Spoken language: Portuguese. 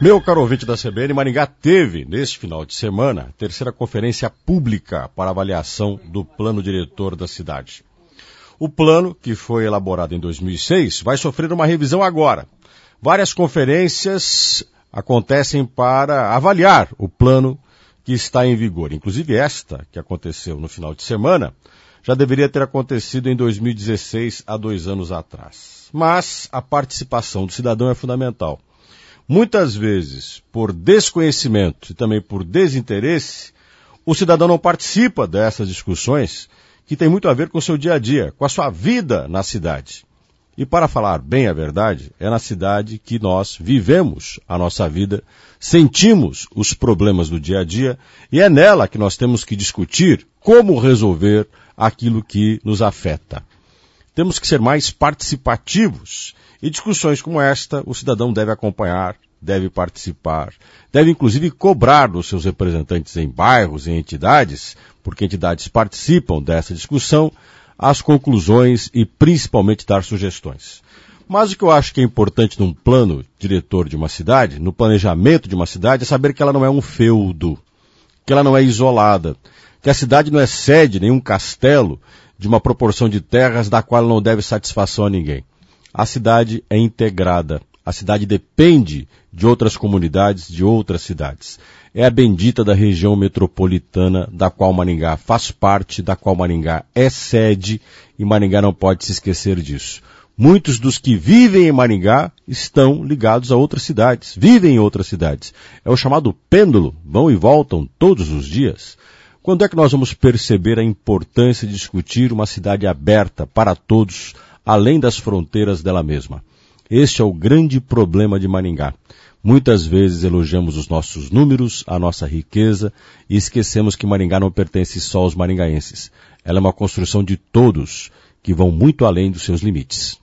Meu caro ouvinte da CBN, Maringá teve, neste final de semana, a terceira conferência pública para avaliação do plano diretor da cidade. O plano, que foi elaborado em 2006, vai sofrer uma revisão agora. Várias conferências acontecem para avaliar o plano que está em vigor. Inclusive esta, que aconteceu no final de semana, já deveria ter acontecido em 2016, há 2 anos atrás. Mas a participação do cidadão é fundamental. Muitas vezes, por desconhecimento e também por desinteresse, o cidadão não participa dessas discussões que tem muito a ver com o seu dia a dia, com a sua vida na cidade. E para falar bem a verdade, é na cidade que nós vivemos a nossa vida, sentimos os problemas do dia a dia e é nela que nós temos que discutir como resolver aquilo que nos afeta. Temos que ser mais participativos e discussões como esta o cidadão deve acompanhar, deve participar, deve inclusive cobrar dos seus representantes em bairros e entidades, porque entidades participam dessa discussão, as conclusões e principalmente dar sugestões. Mas o que eu acho que é importante num plano diretor de uma cidade, no planejamento de uma cidade, é saber que ela não é um feudo, que ela não é isolada, que a cidade não é sede, nenhum castelo de uma proporção de terras da qual não deve satisfação a ninguém. A cidade é integrada, a cidade depende de outras comunidades, de outras cidades. É a bendita da região metropolitana da qual Maringá faz parte, da qual Maringá é sede e Maringá não pode se esquecer disso. Muitos dos que vivem em Maringá estão ligados a outras cidades, vivem em outras cidades. É o chamado pêndulo, vão e voltam todos os dias. Quando é que nós vamos perceber a importância de discutir uma cidade aberta para todos, além das fronteiras dela mesma? Este é o grande problema de Maringá. Muitas vezes elogiamos os nossos números, a nossa riqueza e esquecemos que Maringá não pertence só aos maringaenses. Ela é uma construção de todos que vão muito além dos seus limites.